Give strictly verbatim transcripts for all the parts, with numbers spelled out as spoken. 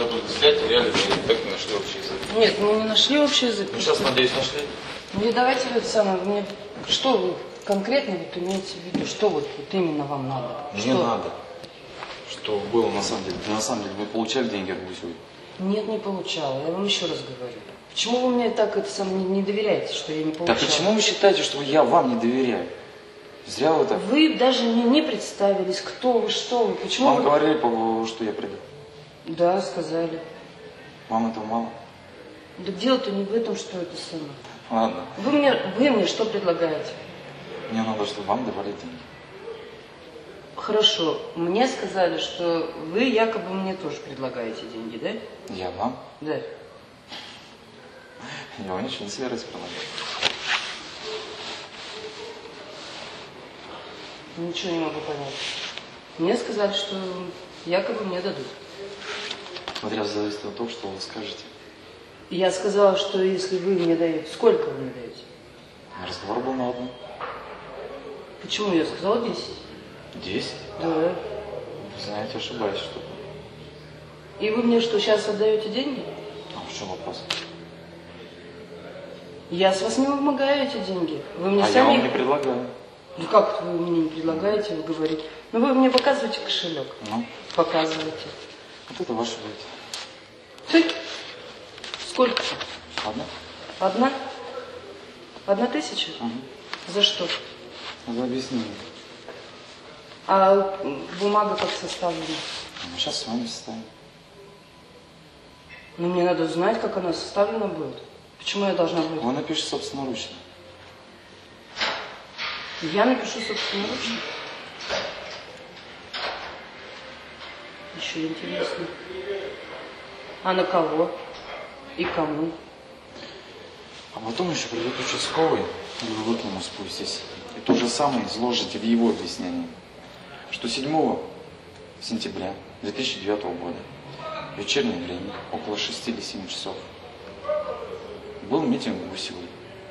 когда только снять, реально так не нашли общий язык. Нет, мы не нашли общий язык. Ну, сейчас, надеюсь, нашли. Ну и давайте вот самое, мне, что вы конкретно вот имеете в виду, что вот, вот именно вам надо? Не что? надо. Что было на самом деле? На самом деле вы получали деньги от Гусевой? Нет, не получала, я вам еще раз говорю. Почему вы мне так это сам не, не доверяете, что я не получала? Так почему вы считаете, что я вам не доверяю? Зря вы так. Вы даже не, не представились, кто вы, что вы, почему Вам вы... говорили, что я приду? Да, сказали. Вам этого мало? Да дело-то не в этом, что это самое. Ладно. Вы мне, вы мне что предлагаете? Мне надо, чтобы вам давали деньги. Хорошо. Мне сказали, что вы якобы мне тоже предлагаете деньги, да? Я вам? Да. Я вам ничего не собираюсь предлагать. Ничего не могу понять. Мне сказали, что якобы мне дадут. Смотря зависит от того, что вы скажете. Я сказала, что если вы мне даете, сколько вы мне даете? Разговор был на одну. Почему? Я сказала десять. Десять? Да. Вы знаете, ошибаюсь что-то. И вы мне что, сейчас отдаете деньги? А в чем вопрос? Я с вас не вымогаю эти деньги. Вы мне а сами... я вам не предлагаю. Ну как вы мне не предлагаете, вы говорите? Ну вы мне показываете кошелек. Ну? Показываете. Вот это ваше будет. Ты? Сколько? Одна? Одна? Одна тысяча? Угу. За что? За объяснение. А бумага как составлена? Мы сейчас с вами составим. Ну мне надо знать, как она составлена будет. Почему я должна быть? Вы напишите собственноручно. Я напишу собственноручно. Еще интересно. А на кого? И кому? А потом еще придет участковый, и вы к нему спуститесь. И то же самое изложите в его объяснении, что седьмого сентября две тысячи девятого года, в вечернее время, около шести или семи часов, был митинг Гусевой.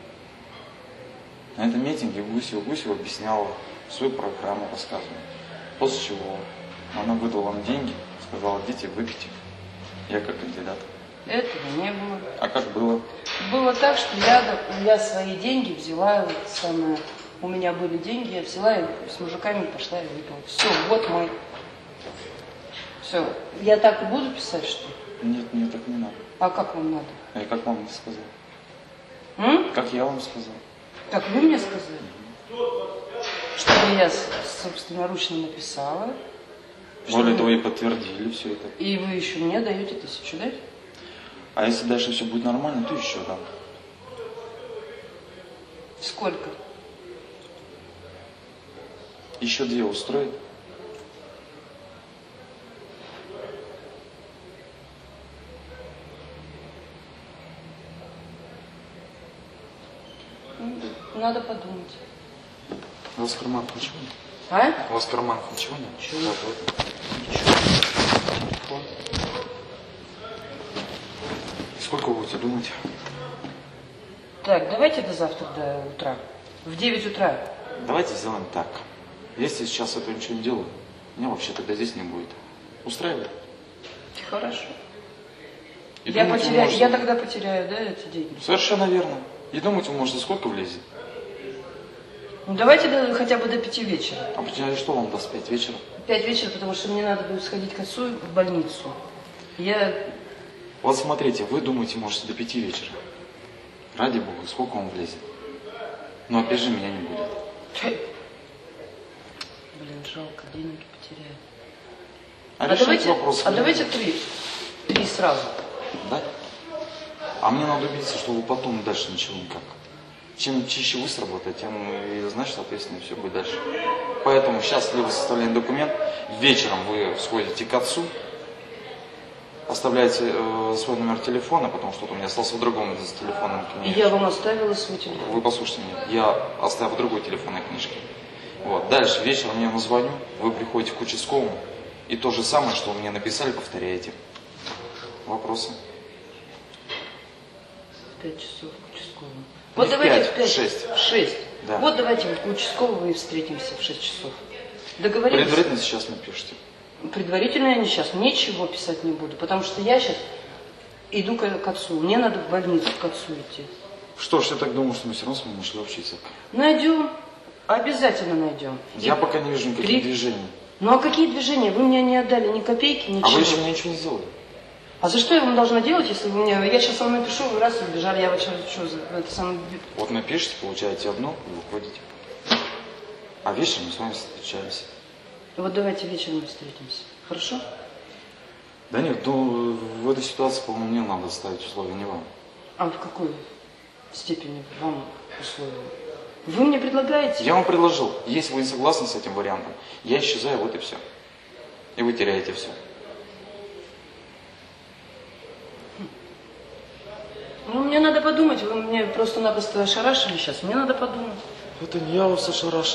На этом митинге Гусева, Гусева объясняла свою программу, рассказывала. После чего она выдала вам деньги, сказала, идите, выпейте. Я как кандидат. Этого не было. А как было? Было так, что я, я свои деньги взяла, вот самое, у меня были деньги, я взяла и с мужиками пошла и выпила. Все, вот мой. Все. Я так и буду писать, что ли? Нет, мне так не надо. А как вам надо? А я как вам это сказал? М? Как я вам сказал? Как вы мне сказали? Чтобы я собственноручно написала. Более того, и подтвердили все это. И вы еще мне даете тысячу, да? А если дальше все будет нормально, то еще дам. Сколько? Еще две устроит? Надо подумать. У вас в карманах ничего нет? А? У вас в карманах ничего нет? Ничего. Вот, вот. Ничего. Сколько вы будете думать? Так, давайте до завтра, до утра. В девять утра. Давайте сделаем так. Если сейчас этого ничего не делаю, меня вообще тогда здесь не будет. Устраивает? Хорошо. И Я, думать вы потеряю, можете- я тогда потеряю, да, эти деньги? Совершенно верно. И думать вы можете, сколько влезет. Ну давайте до, хотя бы до пяти вечера. А потеряли, что вам даст пять вечера? Пять вечера, потому что мне надо будет сходить к отцу в больницу. Я... Вот смотрите, вы думаете, можете до пяти вечера. Ради бога, сколько вам влезет? Но опять же меня не будет. Блин, жалко, деньги потеряю. А, А решайте давайте, вопрос. а давайте три. Три сразу. Да? А мне надо убедиться, что вы потом дальше ничего никак. Чем чище вы сработаете, тем, и, значит, соответственно, все будет дальше. Поэтому сейчас либо составляем документ, вечером вы сходите к отцу, оставляете э, свой номер телефона, потому что вот у меня остался в другом из телефонной И книги. я вам оставила свой телефон. Вы послушайте меня, я оставил в другой телефонной книжке. Вот. Дальше вечером я назвоню, вы приходите к участковому, и то же самое, что вы мне написали, повторяете. Вопросы? Пять часов к участковому. Не Вот в давайте пять, в пять. в шесть. В шесть. Да. Вот давайте вот у участкового и встретимся в шесть часов. Договорились? Предварительно сейчас напишите. Предварительно я не сейчас ничего писать не буду, потому что я сейчас иду к, к отцу. Мне надо в больницу к отцу идти. Что ж, я так думаю, что мы все равно с вами нашли общий язык. Найдем. Обязательно найдем. Я И пока не вижу никаких три... движений. Ну а какие движения? Вы мне не отдали ни копейки, ничего. А вы еще мне ничего не сделали. А за что я вам должна делать, если вы мне... Я сейчас вам напишу, вы раз убежали, я вот что, что за... Это самое... Вот напишите, получаете одно и выходите. А вечером мы с вами встречаемся. Вот давайте вечером встретимся. Хорошо? Да нет, ну в этой ситуации, по-моему, мне надо ставить условия, не вам. А в какой степени вам условия? Вы мне предлагаете? Я вам предложил, если вы не согласны с этим вариантом, я исчезаю, вот и все. И вы теряете все. Ну, мне надо подумать, вы мне просто-напросто ошарашили сейчас, мне надо подумать. Это не я вас ошарашен.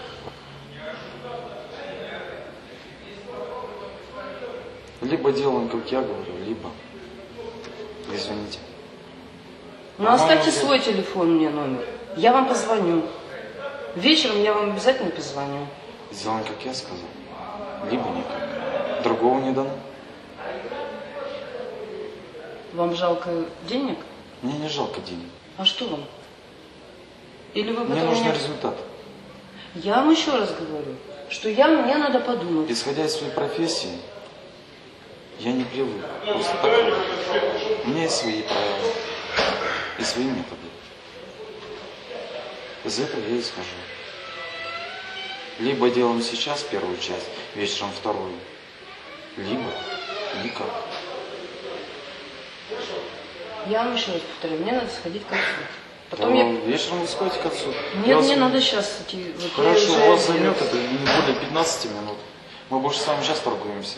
Либо делаем, как я говорю, либо... Извините. Ну, А оставьте мама, свой телефон мне номер. Я вам позвоню. Вечером я вам обязательно позвоню. Сделаем, как я сказал. Либо никак. Другого не дано. Вам жалко денег? Мне не жалко денег. А что вам? Или вы Мне потом нужен меня... результат. Я вам еще раз говорю, что я, мне надо подумать. Исходя из своей профессии, я не привык просто так работать. У меня есть свои правила и свои методы. Из этого я исхожу. Либо делаем сейчас первую часть, вечером вторую, либо никак. Я вам еще раз повторяю, мне надо сходить к отцу. Потом Да, я... вечером вы сходите к отцу. Нет, Я мне вас- надо сейчас идти. Вот я Хорошо, уже у вас еду. займет это не более пятнадцати минут. Мы больше с вами сейчас торгуемся.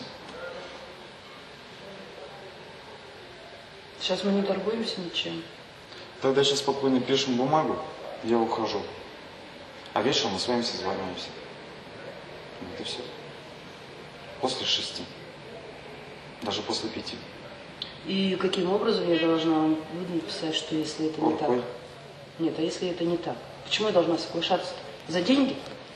Сейчас мы не торгуемся ничем. Тогда сейчас спокойно пишем бумагу, я ухожу. А вечером мы с вами созваниваемся. Вот и все. После шести. Даже после пяти. И каким образом я должна вам написать, что если это не так? Рукой. Нет, а если это не так? Почему я должна соглашаться? За деньги?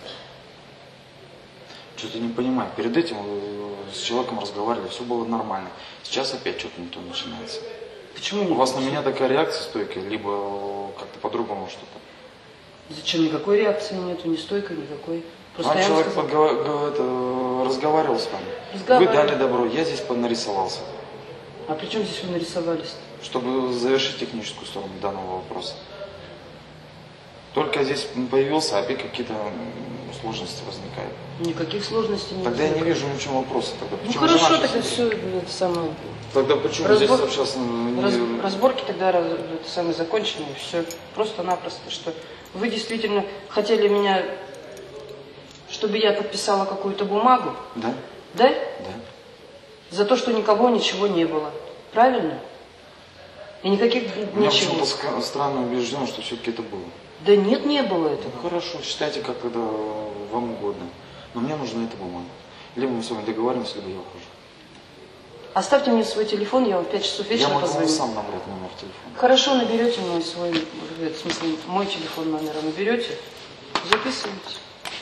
Что-то не понимаю. Перед этим э, с человеком разговаривали, все было нормально. Сейчас опять что-то не то начинается. Почему У не? вас на меня такая реакция стойкая, либо э, как-то по-другому что-то. Зачем? Никакой реакции нету, ни стойкой, никакой. Просто А я вам человек сказала- подгова- г- это, разговаривал с вами. Разговаривал. Вы дали добро, я здесь нарисовался. А при чем здесь вы нарисовались? Чтобы завершить техническую сторону данного вопроса. Только здесь появился, опять какие-то м, сложности возникают. Никаких сложностей не Тогда я не возникает. вижу ничего вопроса. Тогда Ну почему хорошо, жена тогда сейчас- все это самое. Тогда почему Разбор- здесь сейчас не... Раз- разборки тогда раз- это самое закончены, и все. Просто-напросто, что вы действительно хотели меня, чтобы я подписала какую-то бумагу, Да? да? Да. За то, что никого ничего не было. Правильно? И никаких У меня ничего. почему-то ска- странно убежден, что все-таки это было. Да нет, не было Ну этого. хорошо, считайте, как тогда вам угодно. Но мне нужна эта бумага. Либо мы с вами договариваемся, либо я ухожу. Оставьте мне свой телефон, я вам в пять часов Я вечера могу вам позвоню. сам набрать номер телефона. Хорошо, наберете мой свой, в смысле, мой телефон номера наберете, записывайте.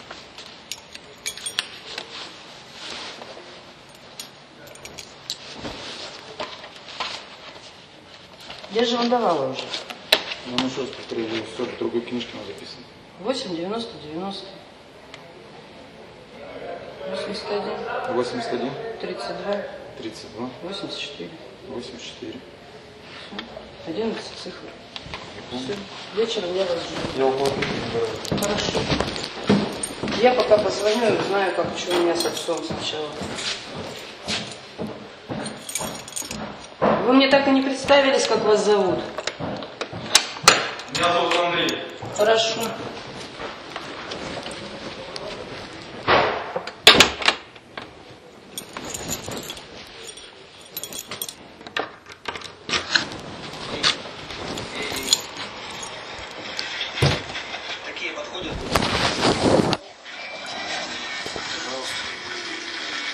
Я же вам давала уже. Я вам еще раз повторяю, все в другой книжке у нас записано. восемь девяносто девяносто. восемьдесят один. восемьдесят один, тридцать два. тридцать два, восемьдесят четыре. восемьдесят четыре. одиннадцать цифр. Я помню. Все. Вечером я вас жду. Я уплотню набираю. Хорошо. Я пока позвоню и узнаю, как что у меня с отцом сначала. Вы мне так и не представились, как вас зовут. Меня зовут Андрей. Хорошо. Такие подходят.